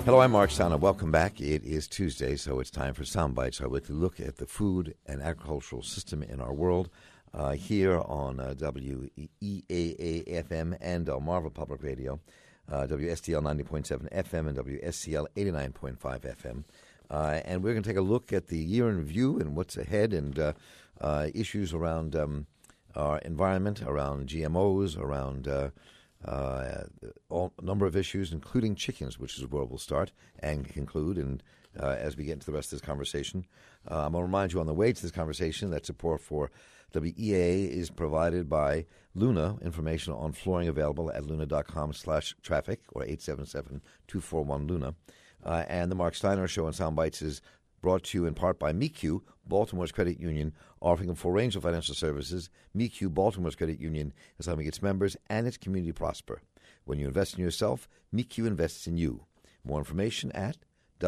Hello, I'm Mark Steiner. Welcome back. It is Tuesday, so it's time for Soundbites. I like to look at the food and agricultural system in our world here on WEAA-FM and Delmarva Public Radio, WSTL 90.7 FM and WSCL 89.5 FM. And we're going to take a look at the year in review and what's ahead and issues around our environment, around GMOs, around a number of issues, including chickens, which is where we'll start and conclude. And as we get into the rest of this conversation, I'm going to remind you on the way to this conversation that support for WEAA is provided by Luna. Information on flooring available at luna.com/traffic or 877-241-LUNA. And the Mark Steiner Show on Soundbites is brought to you in part by MECU, Baltimore's credit union, offering a full range of financial services. MECU, Baltimore's credit union, is helping its members and its community prosper. When you invest in yourself, MECU invests in you. More information at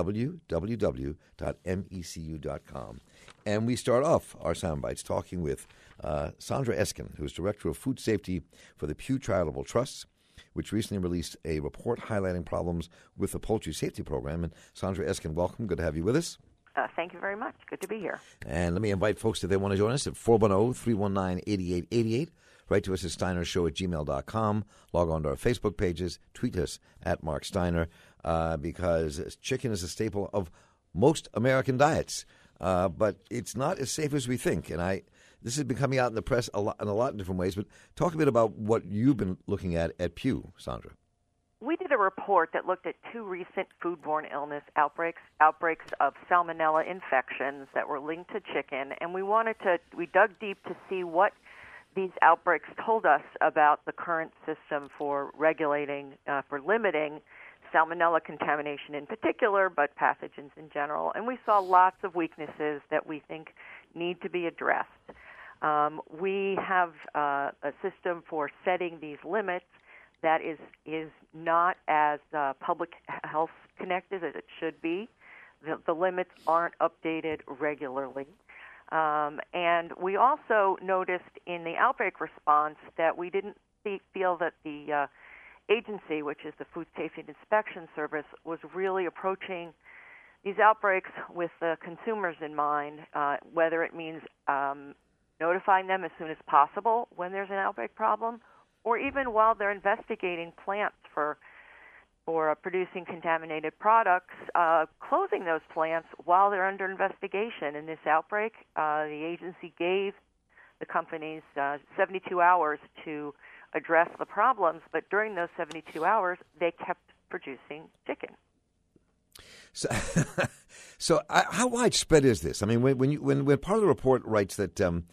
www.mecu.com. And we start off our Soundbites talking with Sandra Eskin, who is Director of Food Safety for the Pew Charitable Trusts, which recently released a report highlighting problems with the poultry safety program. And Sandra Eskin, welcome. Good to have you with us. Thank you very much. Good to be here. And let me invite folks if they want to join us at 410-319-8888. Write to us at steinershow@gmail.com. Log on to our Facebook pages. Tweet us at Mark Steiner because chicken is a staple of most American diets. But it's not as safe as we think. And this has been coming out in the press in a lot of different ways. But talk a bit about what you've been looking at Pew, Sandra. We did a report that looked at two recent foodborne illness outbreaks of salmonella infections that were linked to chicken, and we dug deep to see what these outbreaks told us about the current system for regulating, for limiting salmonella contamination in particular, but pathogens in general. And we saw lots of weaknesses that we think need to be addressed. We have a system for setting these limits that is not as public health connected as it should be. The limits aren't updated regularly. And we also noticed in the outbreak response that we didn't feel that the agency, which is the Food Safety and Inspection Service, was really approaching these outbreaks with the consumers in mind, whether it means notifying them as soon as possible when there's an outbreak problem, or even while they're investigating plants for producing contaminated products, closing those plants while they're under investigation. In this outbreak, the agency gave the companies 72 hours to address the problems, but during those 72 hours, they kept producing chicken. So how widespread is this? I mean, when part of the report writes that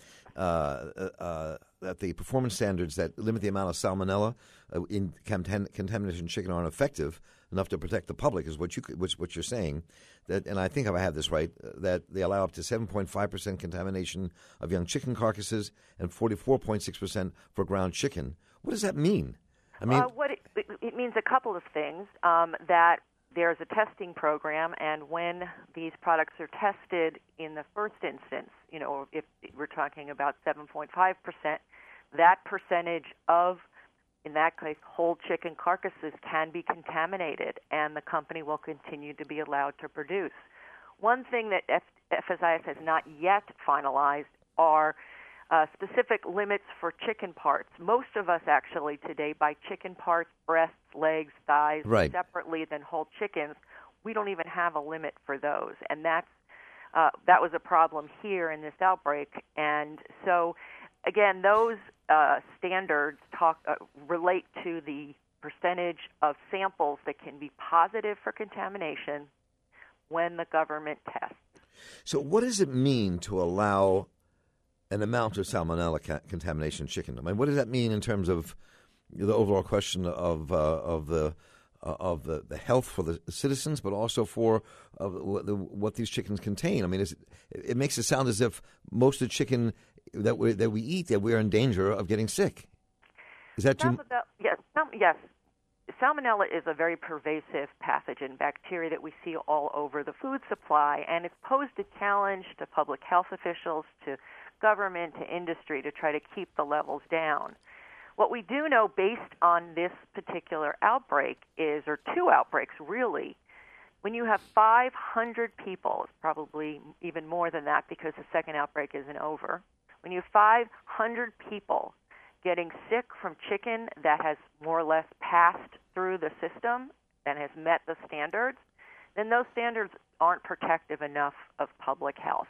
that the performance standards that limit the amount of salmonella in contamination chicken aren't effective enough to protect the public, is what you're saying. That, and I think if I have this right, that they allow up to 7.5% contamination of young chicken carcasses and 44.6% for ground chicken. What does that mean? I mean, it means a couple of things. That there's a testing program, and when these products are tested in the first instance, if we're talking about 7.5%, that percentage of, in that case, whole chicken carcasses can be contaminated, and the company will continue to be allowed to produce. One thing that FSIS has not yet finalized are specific limits for chicken parts. Most of us actually today buy chicken parts, breasts, legs, thighs, separately than whole chickens. We don't even have a limit for those, and that was a problem here in this outbreak. And so, again, those standards relate to the percentage of samples that can be positive for contamination when the government tests. So what does it mean to allow an amount of salmonella contamination in chicken? I mean, what does that mean in terms of the overall question of the health for the citizens, but also for what these chickens contain? I mean, it makes it sound as if most of the chicken that we eat, that we're in danger of getting sick. Is that true? Yes. Salmonella is a very pervasive pathogen, bacteria that we see all over the food supply, and it's posed a challenge to public health officials, to government, to industry, to try to keep the levels down. What we do know based on this particular outbreak or two outbreaks really, When you have 500 people, it's probably even more than that because the second outbreak isn't over. When you have 500 people getting sick from chicken that has more or less passed through the system and has met the standards, then those standards aren't protective enough of public health.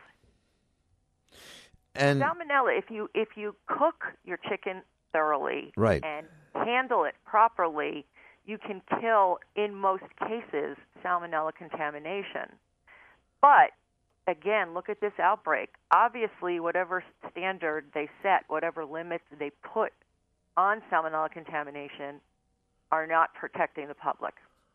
And Salmonella, if you cook your chicken thoroughly right. and handle it properly, you can kill, in most cases, Salmonella contamination. But, again, look at this outbreak. Obviously, whatever standard they set, whatever limits they put on Salmonella contamination are not protecting the public.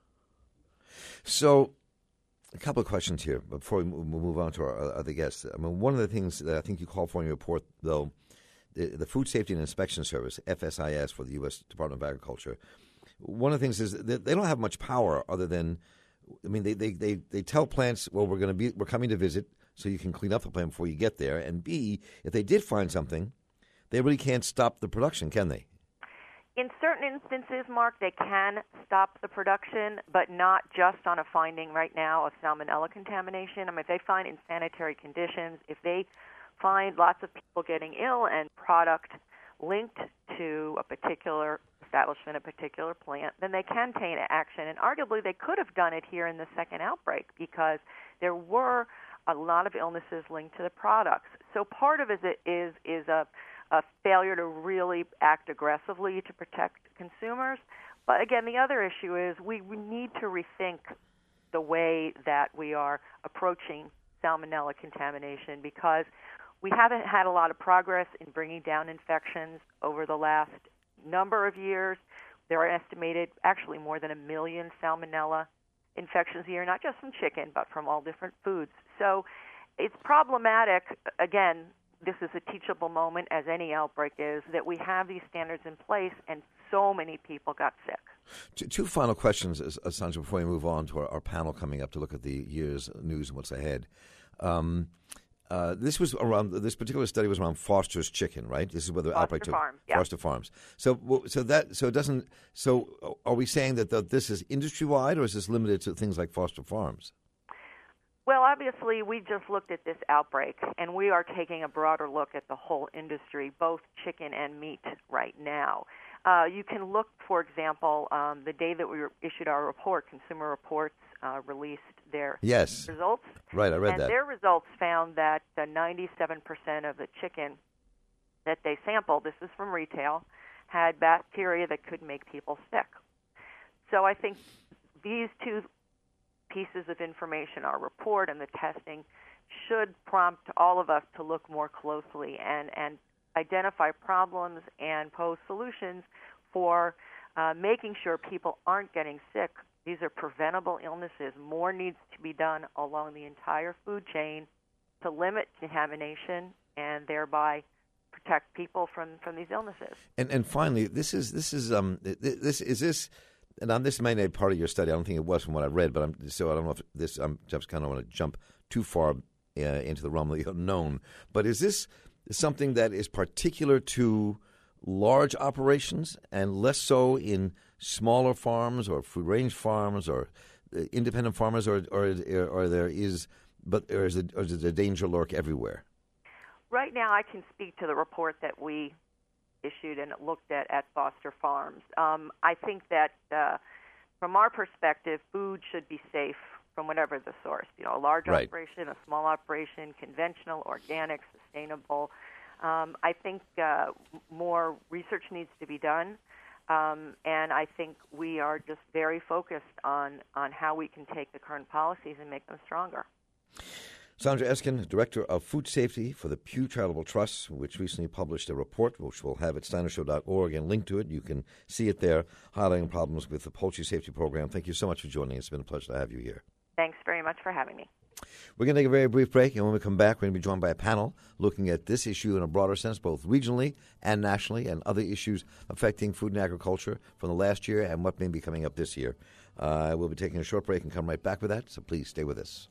So, a couple of questions here before we move on to our other guests. I mean, one of the things that I think you call for in your report, though, the Food Safety and Inspection Service, FSIS, for the U.S. Department of Agriculture, one of the things is that they don't have much power other than, I mean, they tell plants, well, we're coming to visit, so you can clean up the plant before you get there. And B, if they did find something, they really can't stop the production, can they? In certain instances, Mark, they can stop the production, but not just on a finding right now of Salmonella contamination. I mean, if they find insanitary conditions, if they find lots of people getting ill and product linked to a particular establishment, a particular plant, then they can take action. And arguably, they could have done it here in the second outbreak because there were a lot of illnesses linked to the products. So part of it is a failure to really act aggressively to protect consumers. But again, the other issue is we need to rethink the way that we are approaching Salmonella contamination because we haven't had a lot of progress in bringing down infections over the last number of years. There are estimated actually more than 1 million Salmonella infections a year, not just from chicken, but from all different foods. So it's problematic. Again, this is a teachable moment, as any outbreak is, that we have these standards in place and so many people got sick. Two final questions, Sandra, before we move on to our panel coming up to look at the year's news and what's ahead. This particular study was around Foster's Chicken, right? This is where the outbreak took Farms, yeah. Foster Farms. So are we saying that this is industry wide, or is this limited to things like Foster Farms? Well, obviously, we just looked at this outbreak, and we are taking a broader look at the whole industry, both chicken and meat, right now. You can look, for example, the day that we issued our report, Consumer Reports released their results. Right, I read that. And their results found that 97% of the chicken that they sampled, this is from retail, had bacteria that could make people sick. So I think these two pieces of information, our report and the testing, should prompt all of us to look more closely and identify problems and pose solutions for making sure people aren't getting sick. These are preventable illnesses. More needs to be done along the entire food chain to limit contamination and thereby protect people from these illnesses. And finally, this and this may not be part of your study. I don't think it was from what I read, but I don't know if this. I just kind of want to jump too far into the realm of the unknown. But is this something that is particular to large operations and less so in smaller farms or food range farms or independent farmers, or is the danger lurk everywhere? Right now, I can speak to the report that we issued and looked at Foster Farms. I think that from our perspective, food should be safe from whatever the source. You know, a large operation, a small operation, conventional, organic, sustainable. I think more research needs to be done, and I think we are just very focused on how we can take the current policies and make them stronger. Sandra Eskin, Director of Food Safety for the Pew Charitable Trust, which recently published a report, which we'll have at steinershow.org, and link to it. You can see it there, highlighting problems with the poultry safety program. Thank you so much for joining us. It's been a pleasure to have you here. Thanks very much for having me. We're going to take a very brief break, and when we come back, we're going to be joined by a panel looking at this issue in a broader sense, both regionally and nationally, and other issues affecting food and agriculture from the last year and what may be coming up this year. We'll be taking a short break and come right back with that, so please stay with us.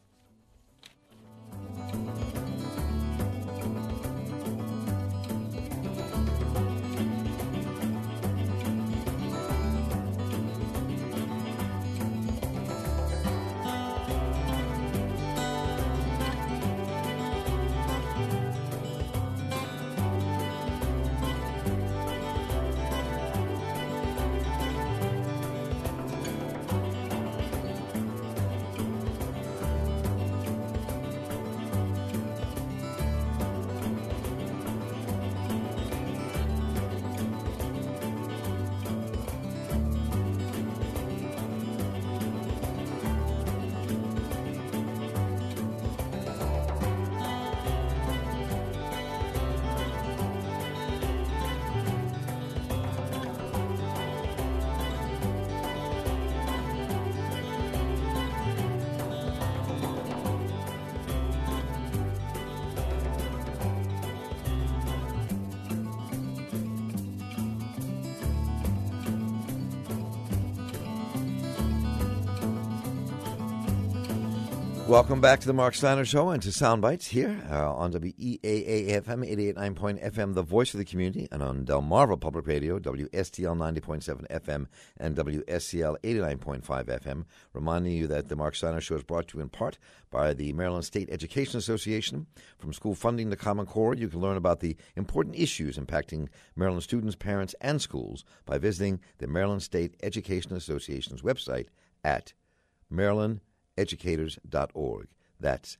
Welcome back to the Mark Steiner Show and to Soundbites here on WEAA-FM, 88.9 the voice of the community, and on Delmarva Public Radio, WSTL 90.7 FM and WSCL 89.5 FM, reminding you that the Mark Steiner Show is brought to you in part by the Maryland State Education Association. From school funding to Common Core, you can learn about the important issues impacting Maryland students, parents, and schools by visiting the Maryland State Education Association's website at marylandeducators.org. That's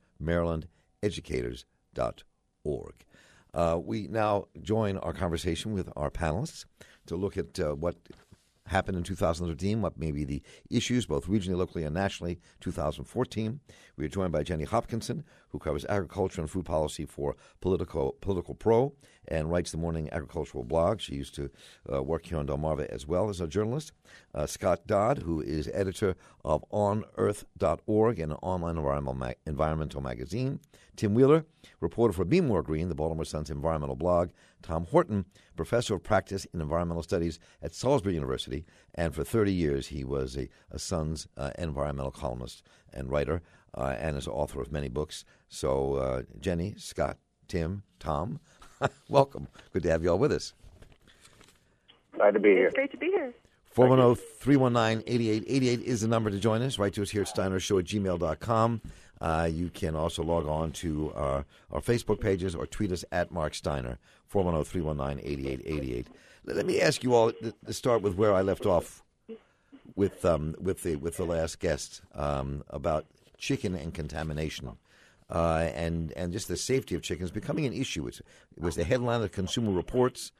marylandeducators.org. We now join our conversation with our panelists to look at what happened in 2013, what may be the issues, both regionally, locally, and nationally, 2014. We are joined by Jenny Hopkinson, who covers agriculture and food policy for Political Pro and writes the morning agricultural blog. She used to work here on Delmarva as well as a journalist. Scott Dodd, who is editor of OnEarth.org, an online environmental magazine. Tim Wheeler, reporter for Be More Green, the Baltimore Sun's environmental blog. Tom Horton, professor of practice in environmental studies at Salisbury University, and for 30 years he was a Sun's environmental columnist and writer, and is author of many books. So Jenny, Scott, Tim, Tom, welcome. Good to have you all with us. Glad to be here. It's great to be here. 410-319-8888 is the number to join us. Write to us here at steinershow@gmail.com. You can also log on to our Facebook pages or tweet us at Mark Steiner, 410-319-8888. Let me ask you all to start with where I left off with the last guest about chicken and contamination. And just the safety of chickens becoming an issue. It was the headline of Consumer Reports.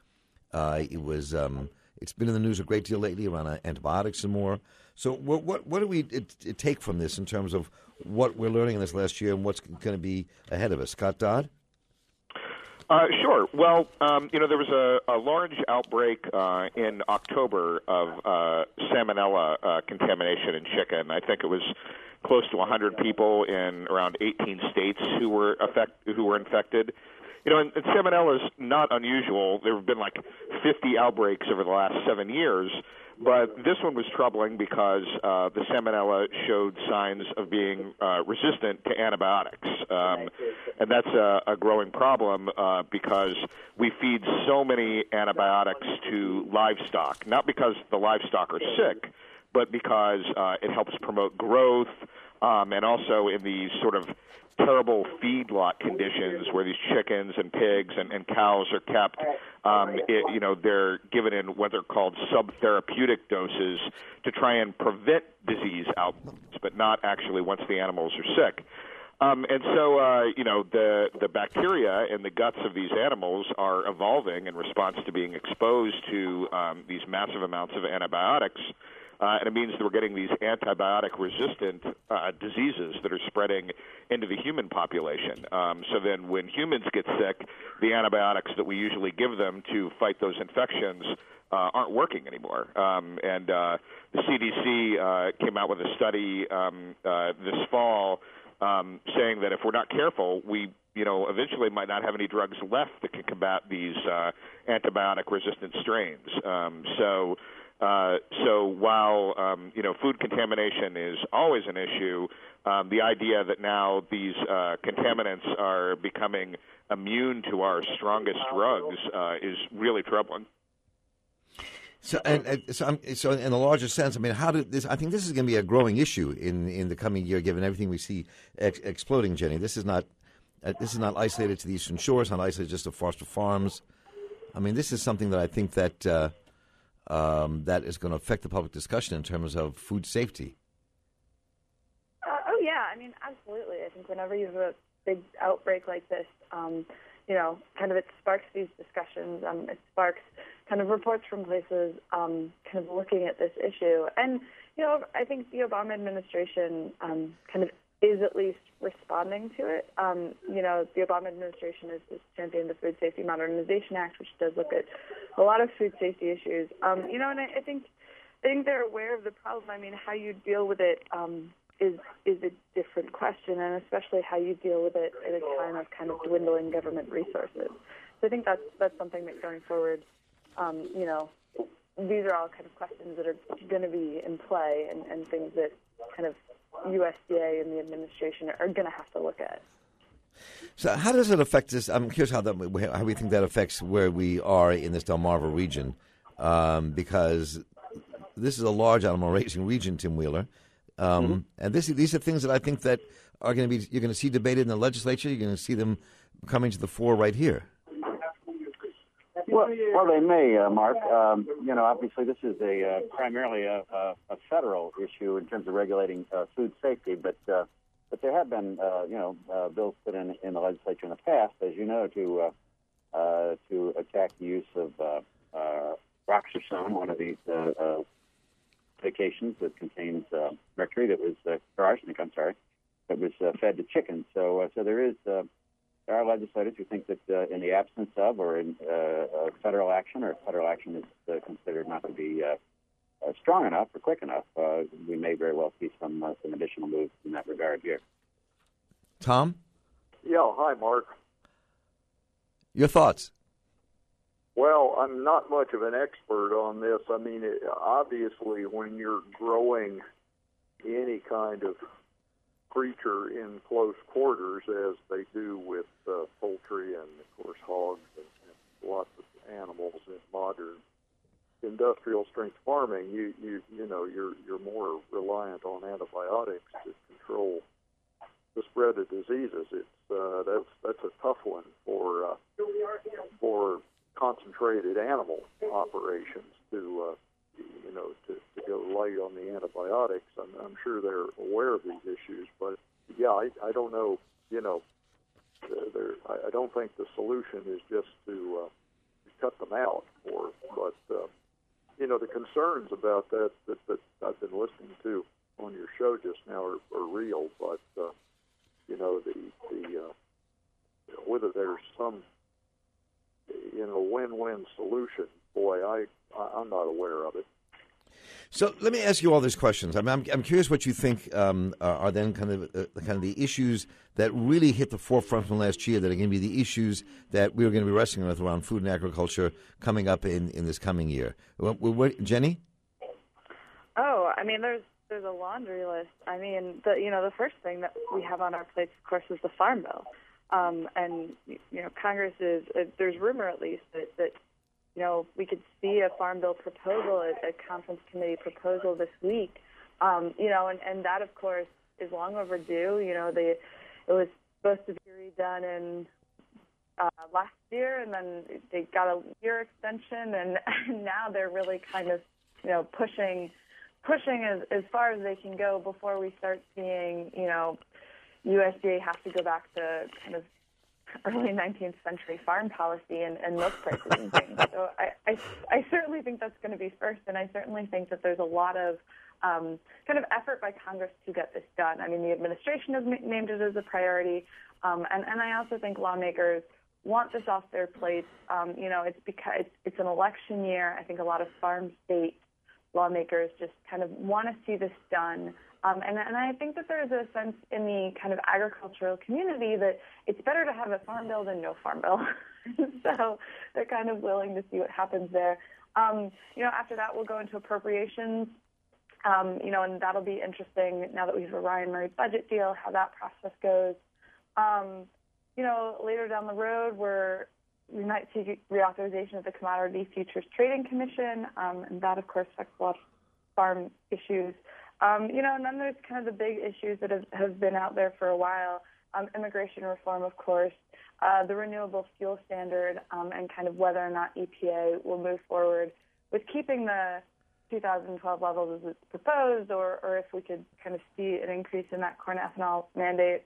It's been in the news a great deal lately around antibiotics and more. So what do we take from this in terms of what we're learning in this last year and what's going to be ahead of us? Scott Dodd? Sure. Well, there was a large outbreak in October of salmonella contamination in chicken. I think it was close to 100 people in around 18 states who were infected. And salmonella is not unusual. There have been like 50 outbreaks over the last 7 years, but this one was troubling because the salmonella showed signs of being resistant to antibiotics. And that's a growing problem because we feed so many antibiotics to livestock, not because the livestock are sick, but because it helps promote growth, and also in these sort of terrible feedlot conditions where these chickens and pigs and cows are kept, they're given in what are called subtherapeutic doses to try and prevent disease outbreaks, but not actually once the animals are sick. The bacteria in the guts of these animals are evolving in response to being exposed to these massive amounts of antibiotics. And it means that we're getting these antibiotic-resistant diseases that are spreading into the human population. So then when humans get sick, the antibiotics that we usually give them to fight those infections aren't working anymore. The CDC came out with a study this fall saying that if we're not careful, we eventually might not have any drugs left that can combat these antibiotic-resistant strains. So while, food contamination is always an issue, the idea that now these contaminants are becoming immune to our strongest drugs is really troubling. So in the larger sense, I think this is going to be a growing issue in the coming year, given everything we see exploding, Jenny. This is not isolated to the Eastern Shores, not isolated just to Foster Farms. I mean, this is something that I think that that is going to affect the public discussion in terms of food safety. Absolutely. I think whenever you have a big outbreak like this, it sparks these discussions. It sparks kind of reports from places kind of looking at this issue. And, I think the Obama administration kind of is at least responding to it. The Obama administration has championed the Food Safety Modernization Act, which does look at a lot of food safety issues. And I think they're aware of the problem. I mean, how you deal with it is a different question, and especially how you deal with it at a time of kind of dwindling government resources. So I think that's something that going forward, these are all kind of questions that are going to be in play and things that kind of USDA and the administration are going to have to look at. So how does it affect us? I'm curious how we think that affects where we are in this Delmarva region, because this is a large animal raising region, Tim Wheeler, and these are things that I think that are going to be, you're going to see debated in the legislature. You're going to see them coming to the fore right here. Well, they may, Mark. Obviously this is primarily a federal issue in terms of regulating food safety, but there have been, bills put in the legislature in the past, as you know, to attack the use of roxasone, one of these medications that contains mercury that was, or arsenic, I'm sorry, that was fed to chickens. So there are legislators who think that in the absence of or in federal action, or federal action is considered not to be strong enough or quick enough, we may very well see some additional moves in that regard here. Tom? Yeah, hi, Mark. Your thoughts? Well, I'm not much of an expert on this. I mean, obviously, when you're growing any kind of creature in close quarters, as they do with poultry and, of course, hogs and lots of animals in modern industrial strength farming, you're more reliant on antibiotics to control the spread of diseases. That's a tough one for concentrated animal operations to go light on the antibiotics. I'm sure they're aware of these issues, but yeah, I don't know. I don't think the solution is just to cut them out. But the concerns about that I've been listening to on your show just now are real. But whether there's some win-win solution, boy, I'm not aware of it. So let me ask you all these questions. I'm curious what you think are then kind of the issues that really hit the forefront from last year that are going to be the issues that we're going to be wrestling with around food and agriculture coming up in this coming year. Jenny? Oh, I mean, there's a laundry list. I mean, the first thing that we have on our plates, of course, is the Farm Bill. And Congress is, there's rumor at least that we could see a Farm Bill proposal, a conference committee proposal this week, and that, of course, is long overdue. It was supposed to be redone in last year, and then they got a year extension, and now they're really kind of, pushing as far as they can go before we start seeing, USDA have to go back to kind of early 19th century farm policy and milk prices and things. So I certainly think that's going to be first, and I certainly think that there's a lot of kind of effort by Congress to get this done. I mean, the administration has named it as a priority, and I also think lawmakers want this off their plates. It's because it's an election year. I think a lot of farm state lawmakers just kind of want to see this done. And I think that there's a sense in the kind of agricultural community that it's better to have a farm bill than no farm bill. So they're kind of willing to see what happens there. After that, we'll go into appropriations, and that'll be interesting now that we have a Ryan Murray budget deal, how that process goes. Later down the road, we might see reauthorization of the Commodity Futures Trading Commission, and that, of course, affects a lot of farm issues. And then there's kind of the big issues that have been out there for a while. Immigration reform, of course, the renewable fuel standard, and kind of whether or not EPA will move forward with keeping the 2012 levels as it's proposed, or if we could kind of see an increase in that corn ethanol mandate.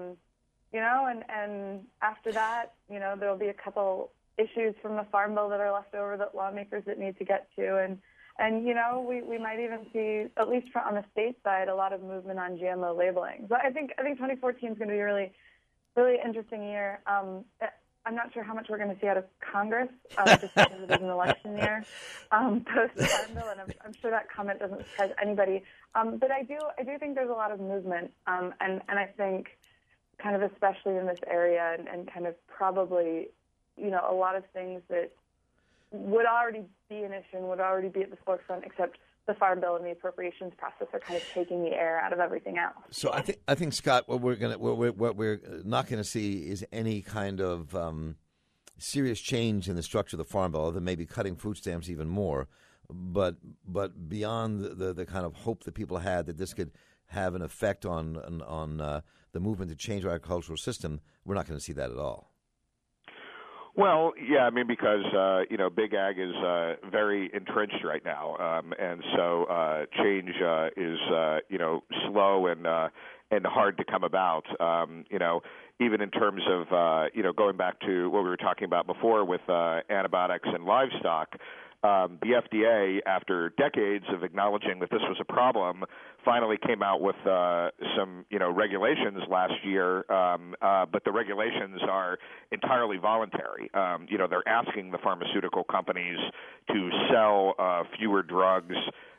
And after that, there'll be a couple issues from the Farm Bill that are left over that lawmakers that need to get to. And we might even see, at least on the state side, a lot of movement on GMO labeling. So I think 2014 is going to be a really, really interesting year. I'm not sure how much we're going to see out of Congress, just because it is an election year post-Farm Bill, and I'm sure that comment doesn't surprise anybody. But I do think there's a lot of movement, and I think kind of especially in this area, and kind of probably, a lot of things that would already be an issue and would already be at the forefront, except the Farm Bill and the appropriations process are kind of taking the air out of everything else. So I think Scott, what we're not going to see is any kind of serious change in the structure of the Farm Bill, other than maybe cutting food stamps even more. But beyond the kind of hope that people had that this could have an effect on the movement to change our agricultural system, we're not going to see that at all. Well, yeah, I mean, because, big ag is very entrenched right now, and so change is, slow and hard to come about, even in terms of, going back to what we were talking about before with antibiotics and livestock. The FDA, after decades of acknowledging that this was a problem, finally came out with some, regulations last year. But the regulations are entirely voluntary. They're asking the pharmaceutical companies to sell fewer drugs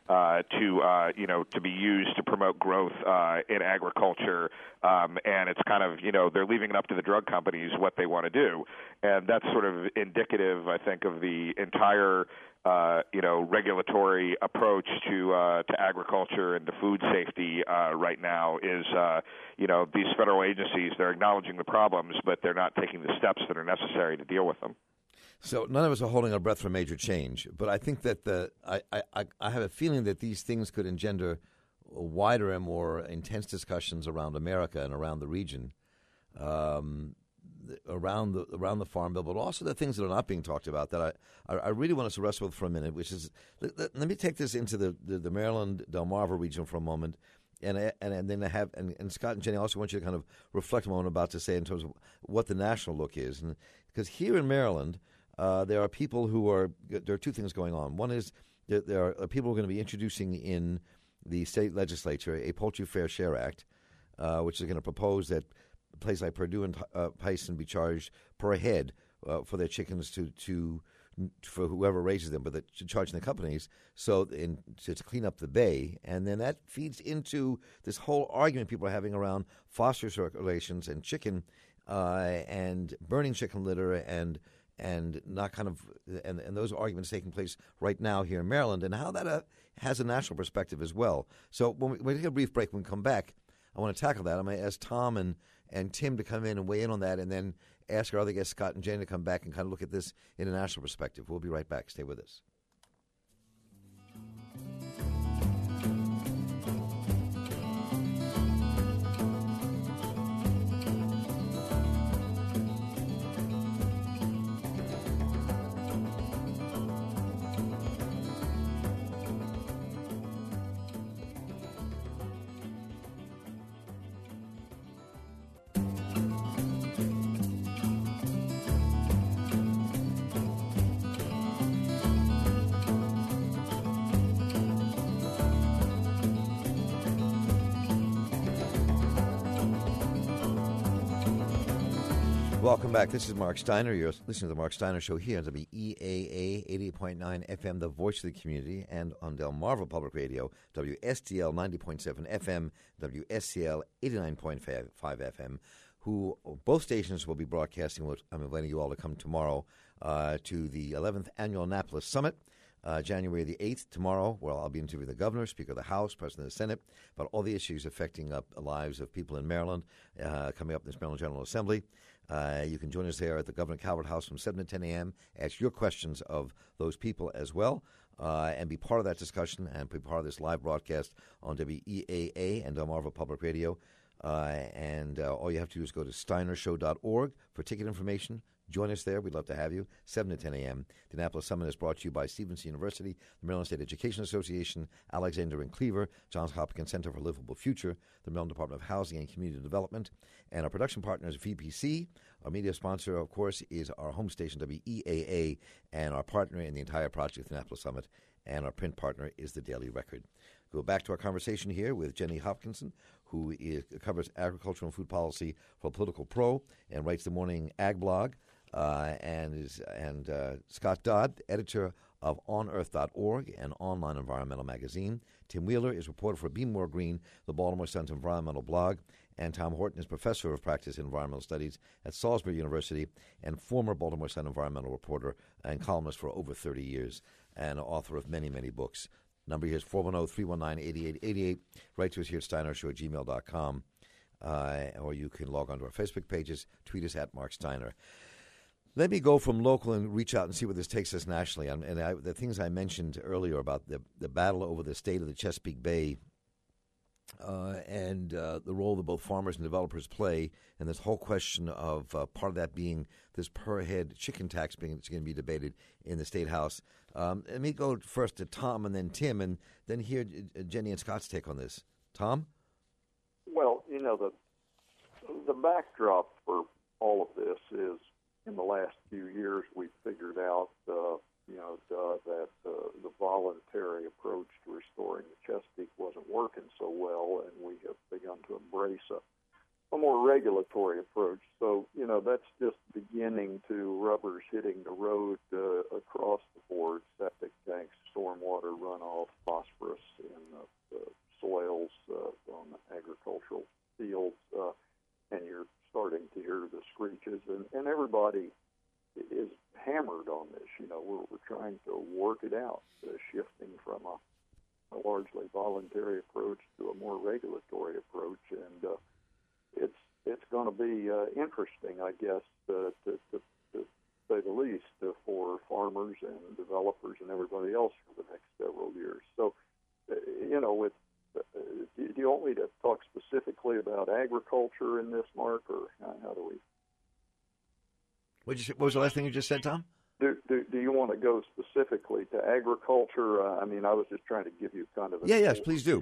to be used to promote growth in agriculture, and it's kind of they're leaving it up to the drug companies what they want to do, and that's sort of indicative, I think, of the entire regulatory approach to agriculture and to food safety right now is these federal agencies, they're acknowledging the problems, but they're not taking the steps that are necessary to deal with them. So none of us are holding our breath for major change, but I think that I have a feeling that these things could engender wider and more intense discussions around America and around the region, around the Farm Bill, but also the things that are not being talked about that I really want us to wrestle with for a minute, which is let me take this into the Maryland Delmarva region for a moment. And then and Scott and Jenny, I also want you to kind of reflect a moment about to say in terms of what the national look is, and because here in Maryland. There are people there are two things going on. One is there are people who are going to be introducing in the state legislature a Poultry Fair Share Act, which is going to propose that a place like Purdue and Payson be charged per head for their chickens for whoever raises them, but to charging the companies to clean up the bay. And then that feeds into this whole argument people are having around phosphorus regulations and chicken and burning chicken litter and not kind of and those arguments taking place right now here in Maryland, and how that has a national perspective as well. So when we take a brief break, when we come back, I want to tackle that. I'm going to ask Tom and Tim to come in and weigh in on that, and then ask our other guests, Scott and Jane, to come back and kind of look at this in a national perspective. We'll be right back. Stay with us. Welcome back. This is Mark Steiner. You're listening to the Mark Steiner Show here on WEAA 88.9 FM, the voice of the community, and on Delmarva Public Radio, WSTL 90.7 FM, WSCL 89.5 FM, who both stations will be broadcasting. I'm inviting you all to come tomorrow to the 11th Annual Annapolis Summit. January the 8th, tomorrow, where I'll be interviewing the governor, Speaker of the House, President of the Senate, about all the issues affecting the lives of people in Maryland coming up in this Maryland General Assembly. You can join us there at the Governor Calvert House from 7 to 10 a.m. Ask your questions of those people as well, and be part of that discussion and be part of this live broadcast on WEAA and Delmarva Public Radio. And all you have to do is go to steinershow.org for ticket information. Join us there. We'd love to have you. 7 to 10 a.m. The Annapolis Summit is brought to you by Stevenson University, the Maryland State Education Association, Alexander and Cleaver, Johns Hopkins Center for a Livable Future, the Maryland Department of Housing and Community Development, and our production partner is VPC. Our media sponsor, of course, is our home station, WEAA, and our partner in the entire project, the Annapolis Summit, and our print partner is the Daily Record. Go back to our conversation here with Jenny Hopkinson, who covers agricultural and food policy for Political Pro and writes the Morning Ag Blog. And Scott Dodd, editor of OnEarth.org, an online environmental magazine. Tim Wheeler is reporter for Be More Green, the Baltimore Sun's environmental blog. And Tom Horton is professor of practice in environmental studies at Salisbury University and former Baltimore Sun environmental reporter and columnist for over 30 years and author of many, many books. Number here is 410-319-8888. Write to us here at steinershow@gmail.com. Or you can log on to our Facebook pages, tweet us at Mark Steiner. Let me go from local and reach out and see where this takes us nationally. The things I mentioned earlier about the battle over the state of the Chesapeake Bay and the role that both farmers and developers play, and this whole question of part of that being this per-head chicken tax being going to be debated in the State House. Let me go first to Tom and then Tim, and then hear Jenny and Scott's take on this. Tom? Well, the backdrop for all of this is in the last few years we've figured out, that the voluntary approach to restoring the Chesapeake wasn't working so well, and we have begun to embrace a more regulatory approach. So, that's just beginning to rubber's hitting the road across the board: septic tanks, stormwater runoff, phosphorus in the soils on the agricultural fields, and you're starting to hear the screeches, and everybody is hammered on this. We're trying to work it out, shifting from a largely voluntary approach to a more regulatory approach, and it's going to be interesting, I guess, to say the least, for farmers and developers and everybody else for the next several years. So, do you want me to talk specifically about agriculture in this, Mark, or how do we? What was the last thing you just said, Tom? Do you want to go specifically to agriculture? I was just trying to give you kind of Yes, please do.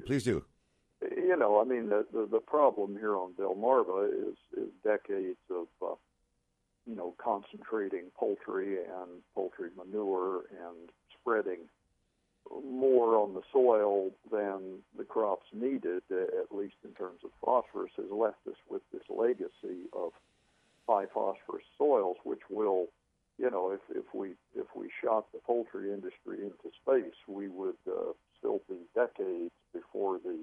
The problem here on Delmarva is decades of concentrating poultry and poultry manure and spreading more on the soil than the crops needed, at least in terms of phosphorus, has left us with this legacy of high phosphorus soils, which will, if we shot the poultry industry into space, we would still be decades before the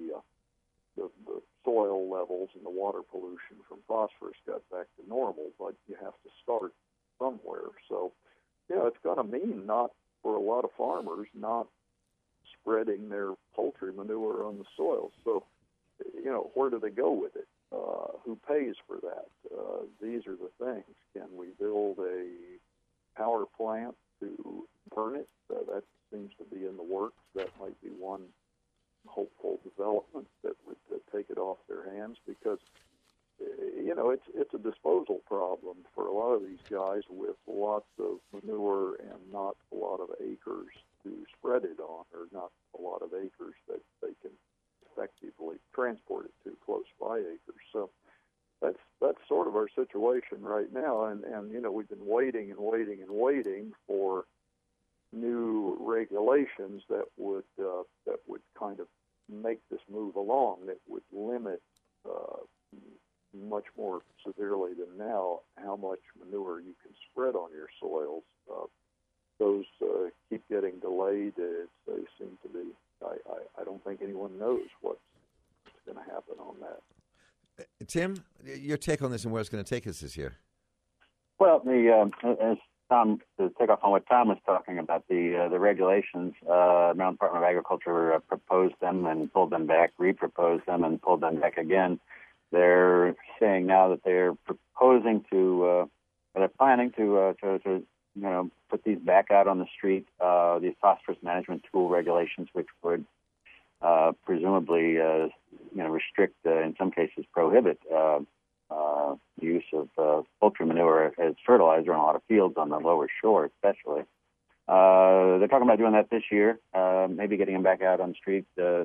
soil levels and the water pollution from phosphorus got back to normal. But you have to start somewhere. So, it's going to mean not for a lot of farmers not spreading their poultry manure on the soil. So, where do they go with it? Who pays for that? These are the things. Can we build a power plant to burn it? That seems to be in the works. That might be one hopeful development that would take it off their hands, because it's a disposal problem for a lot of these guys with lots of manure and not a lot of acres to spread it on, or not a lot of acres that they can effectively transport it to, close by acres. So that's sort of our situation right now, and we've been waiting for new regulations that would kind of make this move along, that would limit much more severely than now how much manure you can spread on your soils. Those keep getting delayed. They seem to be. I don't think anyone knows what's going to happen on that. Tim, your take on this and where it's going to take us this year? Well, as Tom, to take off on what Tom was talking about, the regulations, Maryland Department of Agriculture proposed them and pulled them back, reproposed them and pulled them back again. They're saying now that they're proposing they're planning to put these back out on the street, these phosphorus management tool regulations, which would presumably, restrict, in some cases prohibit use of poultry manure as fertilizer on a lot of fields on the lower shore, especially. They're talking about doing that this year, maybe getting them back out on the street,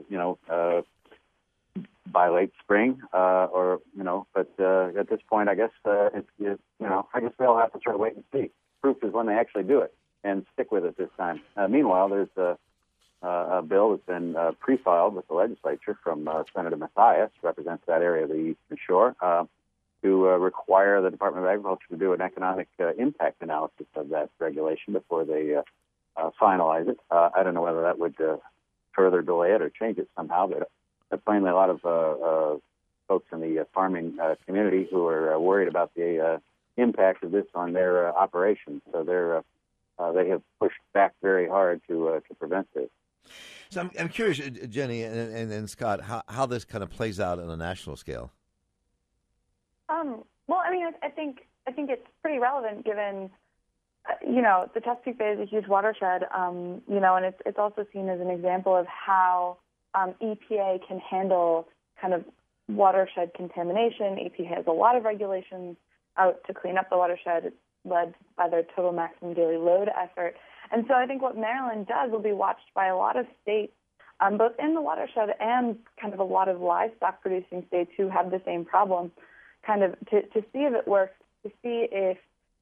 by late spring, but at this point, I guess I guess we all have to sort of wait and see. Proof is when they actually do it and stick with it this time. Meanwhile, there's a bill that's been pre-filed with the legislature from Senator Mathias, represents that area of the Eastern Shore, to require the Department of Agriculture to do an economic impact analysis of that regulation before they finalize it. I don't know whether that would further delay it or change it somehow, but plainly a lot of folks in the farming community who are worried about the impact of this on their operations. So they have pushed back very hard to prevent this. So I'm curious, Jenny and Scott, how this kind of plays out on a national scale. Well, I mean, I think it's pretty relevant given, the Chesapeake Bay is a huge watershed, and it's also seen as an example of how EPA can handle kind of watershed contamination. EPA has a lot of regulations out to clean up the watershed. It's led by their total maximum daily load effort. And so I think what Maryland does will be watched by a lot of states, both in the watershed and kind of a lot of livestock producing states who have the same problem, kind of to see if it works, to see if,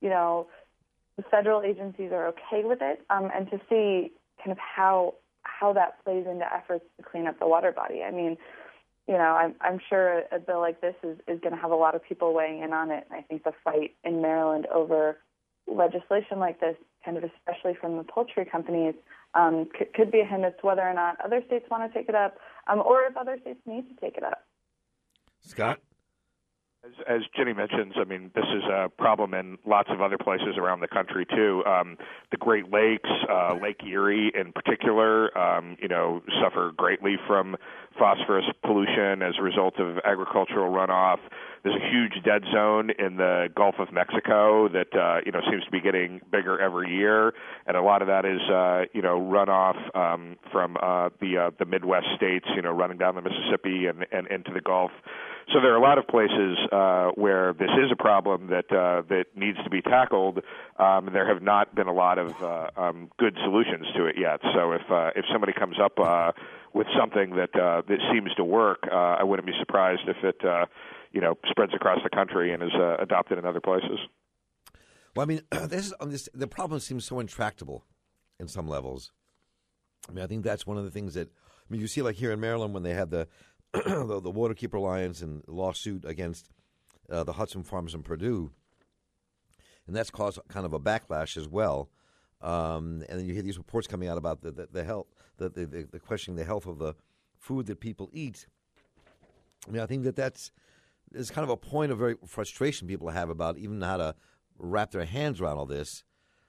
the federal agencies are okay with it, and to see kind of how that plays into efforts to clean up the water body. I mean, I'm sure a bill like this is going to have a lot of people weighing in on it. And I think the fight in Maryland over legislation like this, kind of especially from the poultry companies, could be a hint as to whether or not other states want to take it up, or if other states need to take it up. Scott? As Jenny mentions, I mean, this is a problem in lots of other places around the country, too. The Great Lakes, Lake Erie in particular, suffer greatly from phosphorus pollution as a result of agricultural runoff. There's a huge dead zone in the Gulf of Mexico that, seems to be getting bigger every year. And a lot of that is, runoff from the Midwest states, running down the Mississippi and into the Gulf. So there are a lot of places where this is a problem that needs to be tackled. There have not been a lot of good solutions to it yet. So if somebody comes up with something that seems to work, I wouldn't be surprised if it spreads across the country and is adopted in other places. Well, I mean, the problem seems so intractable in some levels. I mean, I think that's one of the things that you see, like here in Maryland when they had the Waterkeeper Alliance and lawsuit against the Hudson Farms in Purdue, and that's caused kind of a backlash as well. And then you hear these reports coming out about the health, the questioning the health of the food that people eat. I mean, I think that's kind of a point of very frustration people have about even how to wrap their hands around all this,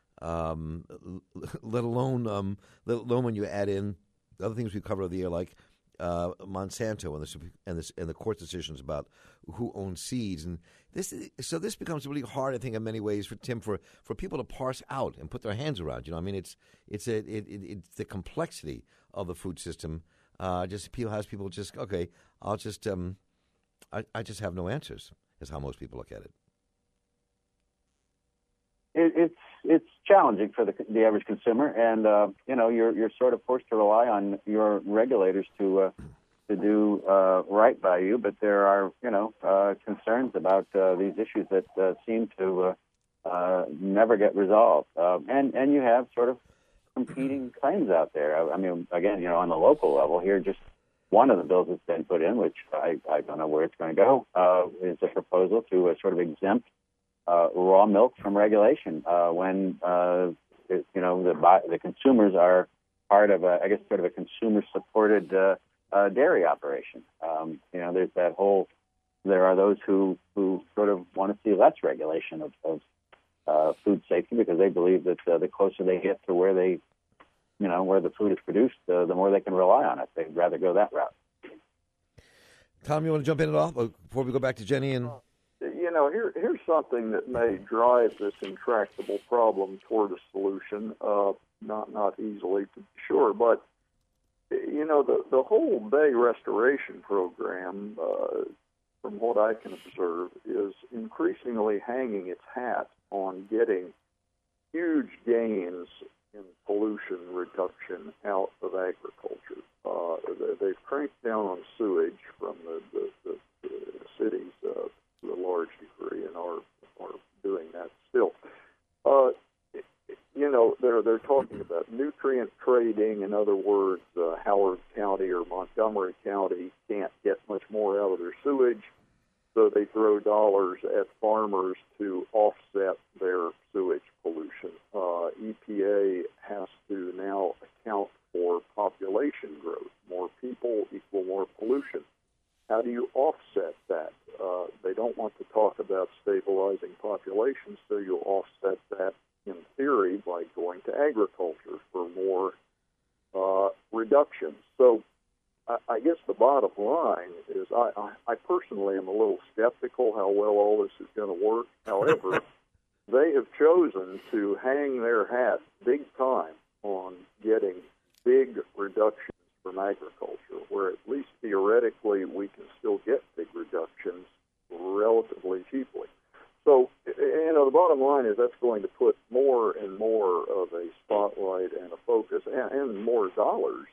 let alone when you add in the other things we covered of the year, like Monsanto and the court decisions about who owns seeds, and this becomes really hard, I think, in many ways for Tim for people to parse out and put their hands around. I mean, it's the complexity of the food system. People just okay. I'll just I just have no answers. Is how most people look at it. It's challenging for the average consumer, and you're sort of forced to rely on your regulators to do right by you. But there are concerns about these issues that seem to never get resolved, and you have sort of competing claims out there. I mean, again, on the local level here, just one of the bills that's been put in, which I don't know where it's going to go, is a proposal to sort of exempt raw milk from regulation when the consumers are part of sort of a consumer-supported dairy operation. There's that whole. There are those who sort of want to see less regulation of food safety because they believe that the closer they get to where where the food is produced, the more they can rely on it. They'd rather go that route. Tom, you want to jump in at all before we go back to Jenny and? Here's something that may drive this intractable problem toward a solution. Not easily, to be sure, but the whole Bay restoration program, from what I can observe, is increasingly hanging its hat on getting huge gains in pollution reduction out of agriculture. They've cranked down on sewage from the cities to a large degree and are doing that still. They're talking about nutrient trading. In other words, Howard County or Montgomery County can't get much more out of their sewage, so they throw dollars at farmers to offset their sewage pollution. EPA has to now account for population growth. More people equal more pollution. How do you offset that? They don't want to talk about stabilizing populations, so you'll offset that in theory by going to agriculture for more reductions. So I guess the bottom line is I personally am a little skeptical how well all this is going to work. However, they have chosen to hang their hat big time on getting big reductions from agriculture, where at least theoretically we can still get big reductions relatively cheaply. So, the bottom line is that's going to put more and more of a spotlight and a focus and more dollars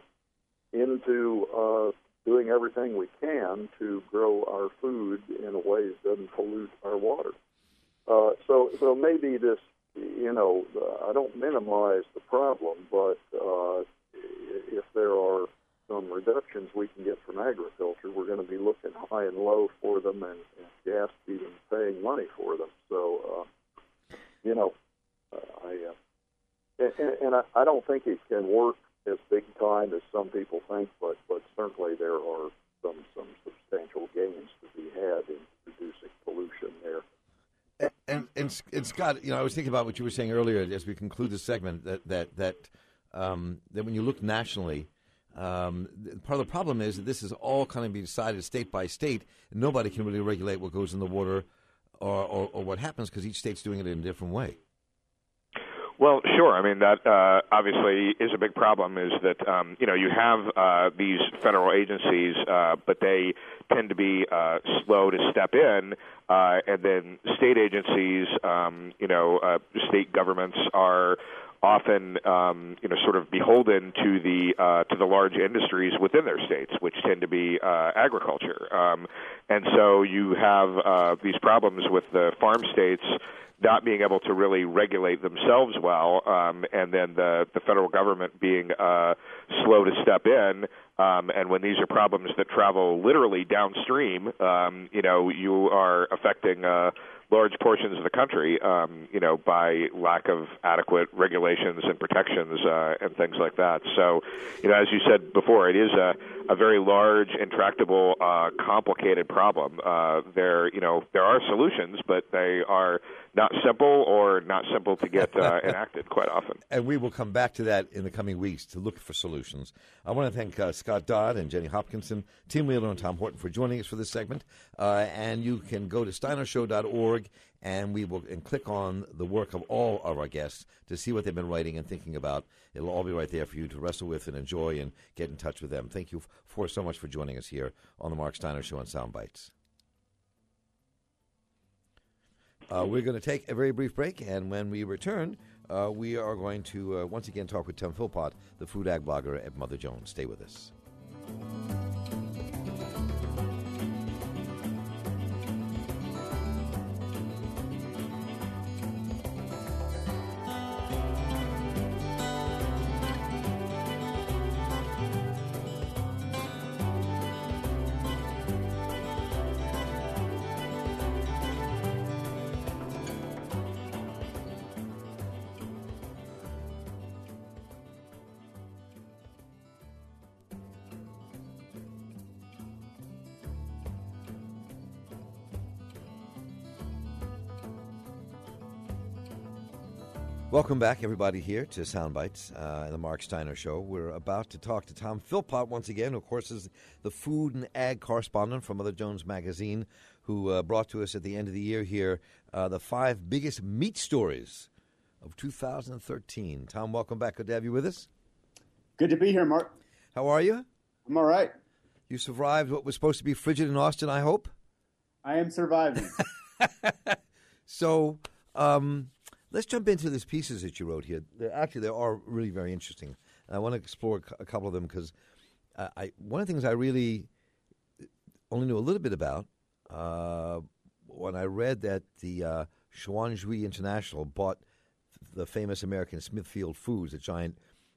into doing everything we can to grow our food in a way that doesn't pollute our water. So maybe this, I don't minimize the problem, but if there are some reductions we can get from agriculture, we're going to be looking high and low for them, and gas even paying money for them. So, I don't think it can work as big time as some people think, but certainly there are some substantial gains to be had in reducing pollution there. And Scott, I was thinking about what you were saying earlier as we conclude this segment that when you look nationally, part of the problem is that this is all kind of being decided state by state, and nobody can really regulate what goes in the water or what happens because each state's doing it in a different way. Well, sure. I mean, that obviously is a big problem, is that, you have these federal agencies, but they tend to be slow to step in, and then state agencies, state governments are often, sort of beholden to the large industries within their states, which tend to be agriculture. And so you have these problems with the farm states not being able to really regulate themselves well, and then the federal government being slow to step in. And when these are problems that travel literally downstream, you are affecting large portions of the country, by lack of adequate regulations and protections and things like that. So, as you said before, it is a very large, intractable, complicated problem. There are solutions, but they are not simple or not simple to get enacted quite often. And we will come back to that in the coming weeks to look for solutions. I want to thank Scott Dodd and Jenny Hopkinson, Tim Wheeler and Tom Horton for joining us for this segment. And you can go to steinershow.org and click on the work of all of our guests to see what they've been writing and thinking about. It'll all be right there for you to wrestle with and enjoy and get in touch with them. Thank you so much for joining us here on the Mark Steiner Show on Soundbites. We're going to take a very brief break, and when we return, we are going to once again talk with Tim Philpott, the food ag blogger at Mother Jones. Stay with us. Welcome back, everybody, here to Soundbites, the Mark Steiner Show. We're about to talk to Tom Philpott once again, who, of course, is the food and ag correspondent from Mother Jones Magazine, who brought to us at the end of the year here the 5 biggest meat stories of 2013. Tom, welcome back. Good to have you with us. Good to be here, Mark. How are you? I'm all right. You survived what was supposed to be frigid in Austin, I hope? I am surviving. So, let's jump into these pieces that you wrote here. They are really very interesting. And I want to explore a couple of them because one of the things I really only knew a little bit about when I read that the Xuanzhui International bought the famous American Smithfield Foods, a giant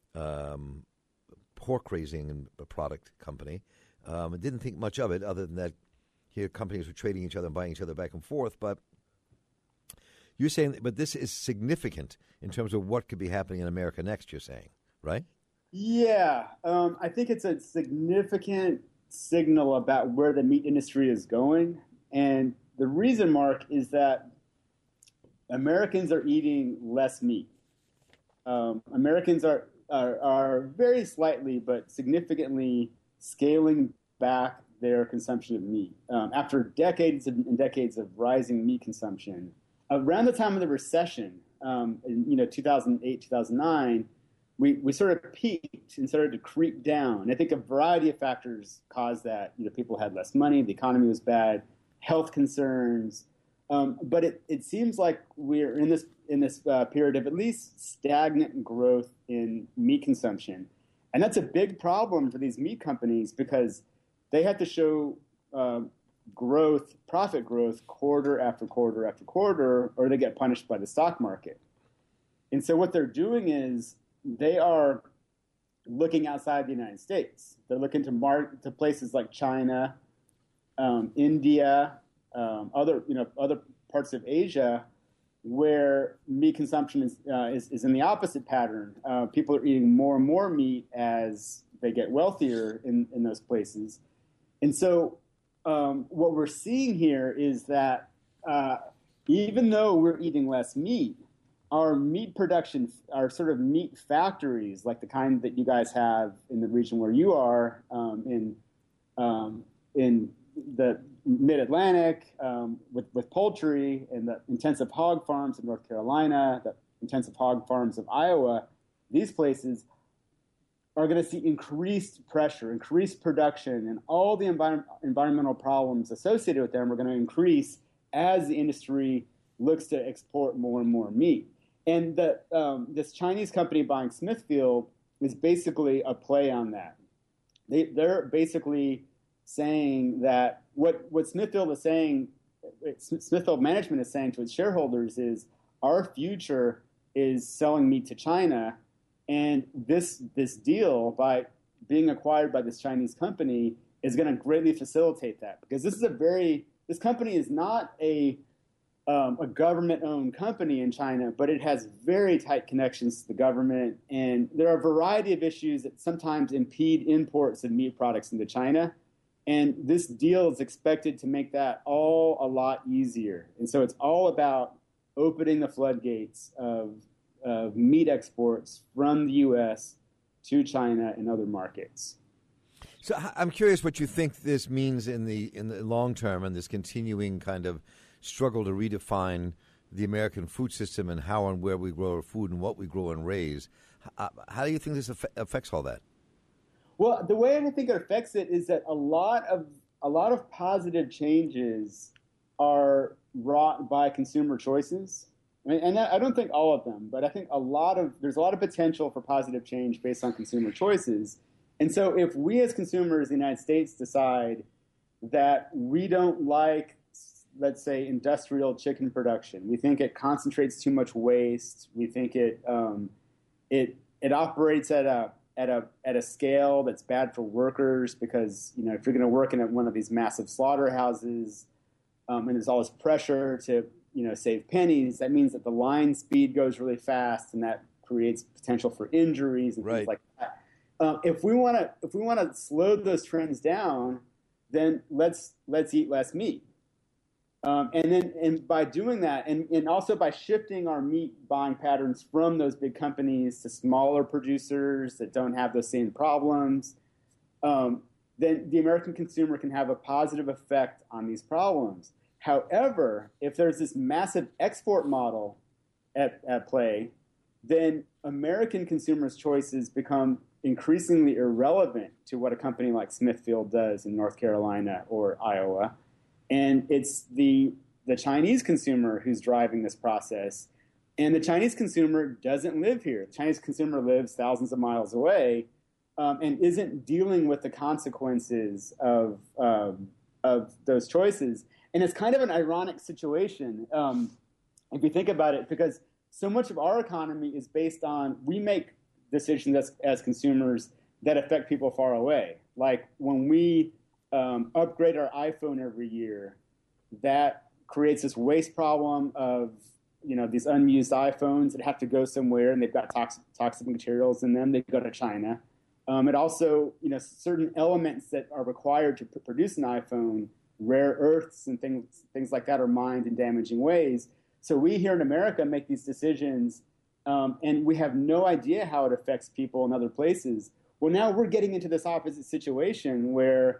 pork raising product company. I didn't think much of it other than that here companies were trading each other and buying each other back and forth, but you're saying, but this is significant in terms of what could be happening in America next, you're saying, right? Yeah. I think it's a significant signal about where the meat industry is going. And the reason, Mark, is that Americans are eating less meat. Americans are are very slightly but significantly scaling back their consumption of meat. After decades and decades of rising meat consumption, around the time of the recession, in 2008, 2009, we sort of peaked and started to creep down. I think a variety of factors caused that. People had less money, the economy was bad, health concerns. But it seems like we're in this period of at least stagnant growth in meat consumption. And that's a big problem for these meat companies because they have to show profit growth quarter after quarter after quarter, or they get punished by the stock market. And so what they're doing is they are looking outside the United States. They're looking to places like China, India, other parts of Asia, where meat consumption is in the opposite pattern. People are eating more and more meat as they get wealthier in those places. And so what we're seeing here is that even though we're eating less meat, our meat production, our sort of meat factories, like the kind that you guys have in the region where you are, in the Mid-Atlantic, with poultry and the intensive hog farms in North Carolina, the intensive hog farms of Iowa, these places are going to see increased pressure, increased production, and all the environmental problems associated with them are going to increase as the industry looks to export more and more meat. And this Chinese company buying Smithfield is basically a play on that. They're basically saying that what Smithfield is saying, Smithfield management is saying to its shareholders is, our future is selling meat to China, and this deal, by being acquired by this Chinese company, is going to greatly facilitate that, because this company is not a government-owned company in China, but it has very tight connections to the government, and there are a variety of issues that sometimes impede imports of meat products into China, and this deal is expected to make that all a lot easier. And so it's all about opening the floodgates of meat exports from the U.S. to China and other markets. So I'm curious what you think this means in the long term, and this continuing kind of struggle to redefine the American food system and how and where we grow our food and what we grow and raise. How do you think this affects all that? Well, the way I think it affects it is that a lot of positive changes are wrought by consumer choices. And I don't think all of them, but I think there's a lot of potential for positive change based on consumer choices. And so if we as consumers in the United States decide that we don't like, let's say, industrial chicken production, we think it concentrates too much waste, we think it operates at a scale that's bad for workers, because if you're going to work in one of these massive slaughterhouses, and there's all this pressure to save pennies, that means that the line speed goes really fast, and that creates potential for injuries and things like that. If we want to slow those trends down, then let's eat less meat. And by doing that, and also by shifting our meat buying patterns from those big companies to smaller producers that don't have those same problems, then the American consumer can have a positive effect on these problems. However, if there's this massive export model at play, then American consumers' choices become increasingly irrelevant to what a company like Smithfield does in North Carolina or Iowa. And it's the Chinese consumer who's driving this process. And the Chinese consumer doesn't live here. The Chinese consumer lives thousands of miles away, and isn't dealing with the consequences of those choices. And it's kind of an ironic situation, if you think about it, because so much of our economy is based on, we make decisions as consumers that affect people far away. Like when we upgrade our iPhone every year, that creates this waste problem of these unused iPhones that have to go somewhere, and they've got toxic materials in them. They go to China. It also, certain elements that are required to produce an iPhone, rare earths and things like that, are mined in damaging ways. So we here in America make these decisions and we have no idea how it affects people in other places. Well, now we're getting into this opposite situation where,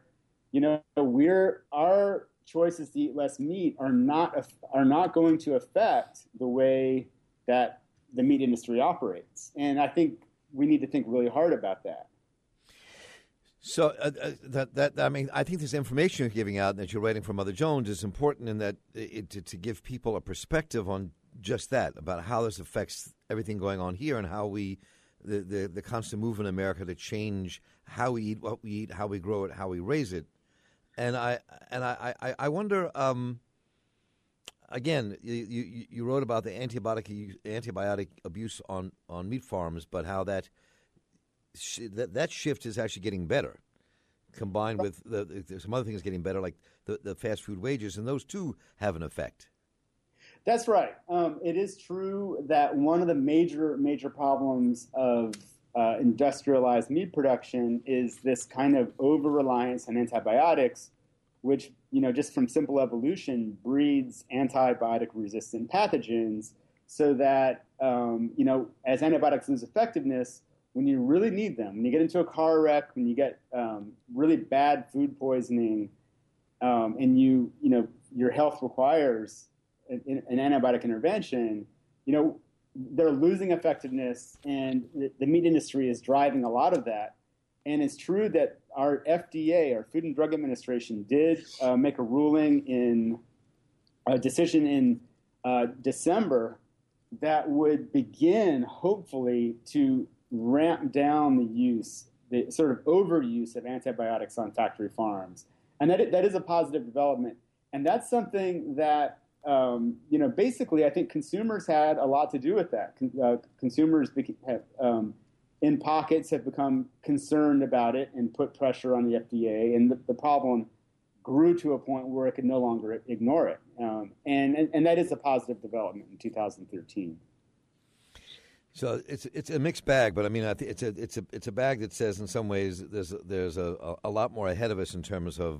our choices to eat less meat are not going to affect the way that the meat industry operates. And I think we need to think really hard about that. So I think this information you're giving out and that you're writing for Mother Jones is important in that to give people a perspective on just that, about how this affects everything going on here and how the constant move in America to change how we eat, what we eat, how we grow it, how we raise it. And I wonder, again, you wrote about the antibiotic abuse on meat farms, but how that shift is actually getting better, combined with some other things getting better, like the fast food wages, and those too have an effect. That's right. It is true that one of the major problems of industrialized meat production is this kind of over-reliance on antibiotics, which, just from simple evolution, breeds antibiotic-resistant pathogens, so that, as antibiotics lose effectiveness, when you really need them, when you get into a car wreck, when you get really bad food poisoning, and your health requires an antibiotic intervention, they're losing effectiveness, and the meat industry is driving a lot of that. And it's true that our FDA, our Food and Drug Administration, did make a ruling in a decision in December that would begin, hopefully, to ramp down the sort of overuse of antibiotics on factory farms. And that is a positive development. And that's something that, basically, I think consumers had a lot to do with that. Consumers in pockets have become concerned about it and put pressure on the FDA. And the problem grew to a point where it could no longer ignore it. And that is a positive development in 2013. So it's a mixed bag, but I mean, it's a bag that says in some ways there's a lot more ahead of us in terms of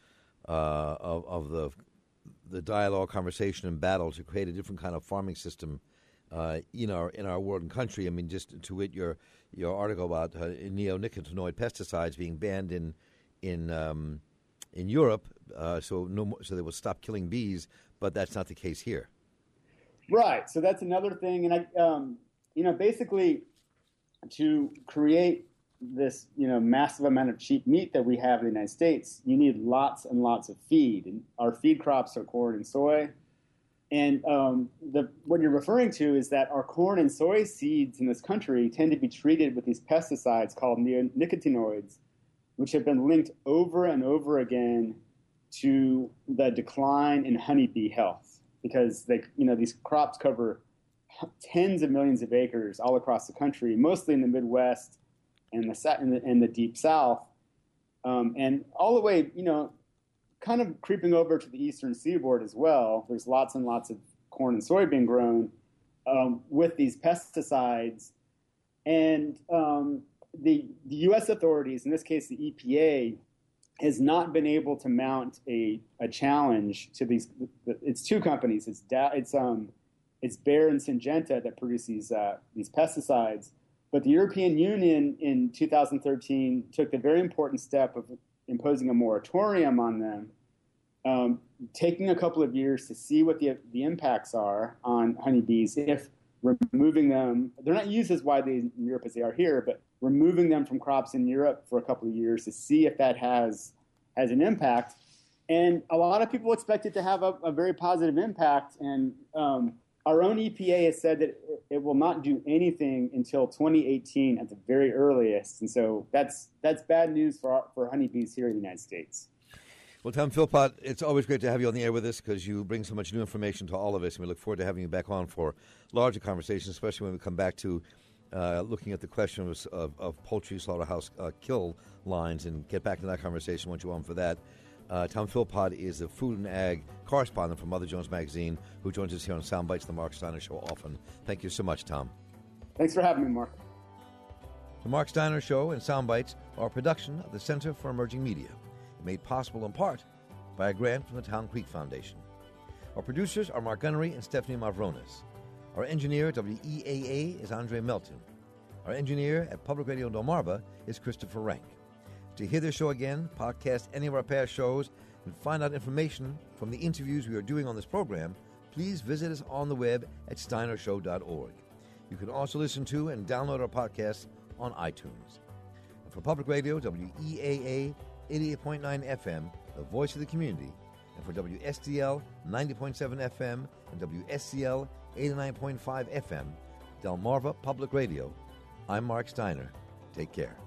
the dialogue, conversation, and battle to create a different kind of farming system in our world and country. I mean, just to wit your article about neonicotinoid pesticides being banned in Europe, so they will stop killing bees, but that's not the case here. Right. So that's another thing, and basically, to create this, massive amount of cheap meat that we have in the United States, you need lots and lots of feed. And our feed crops are corn and soy. And what you're referring to is that our corn and soy seeds in this country tend to be treated with these pesticides called neonicotinoids, which have been linked over and over again to the decline in honeybee health, because these crops cover tens of millions of acres all across the country, mostly in the Midwest and the Deep South, and all the way, kind of creeping over to the Eastern Seaboard as well. There's lots and lots of corn and soy being grown with these pesticides, and the U.S. authorities, in this case the EPA, has not been able to mount a challenge to these. It's two companies. It's Bayer and Syngenta that produce these pesticides. But the European Union in 2013 took the very important step of imposing a moratorium on them, taking a couple of years to see what the impacts are on honeybees if removing them. They're not used as widely in Europe as they are here, but removing them from crops in Europe for a couple of years to see if that has an impact. And a lot of people expect it to have a very positive impact. And our own EPA has said that it will not do anything until 2018 at the very earliest. And so that's bad news for honeybees here in the United States. Well, Tom Philpott, it's always great to have you on the air with us because you bring so much new information to all of us, and we look forward to having you back on for larger conversations, especially when we come back to looking at the question of poultry slaughterhouse kill lines, and get back to that conversation once you're on for that. Tom Philpott is the food and ag correspondent for Mother Jones Magazine, who joins us here on Soundbites, the Mark Steiner Show, often. Thank you so much, Tom. Thanks for having me, Mark. The Mark Steiner Show and Soundbites are a production of the Center for Emerging Media, made possible in part by a grant from the Town Creek Foundation. Our producers are Mark Gunnery and Stephanie Mavronis. Our engineer at WEAA is Andre Melton. Our engineer at Public Radio Delmarva is Christopher Rank. To hear this show again, podcast any of our past shows, and find out information from the interviews we are doing on this program, please visit us on the web at steinershow.org. You can also listen to and download our podcasts on iTunes. And for Public Radio, WEAA 88.9 FM, the voice of the community, and for WSDL 90.7 FM and WSCL 89.5 FM, Delmarva Public Radio, I'm Mark Steiner. Take care.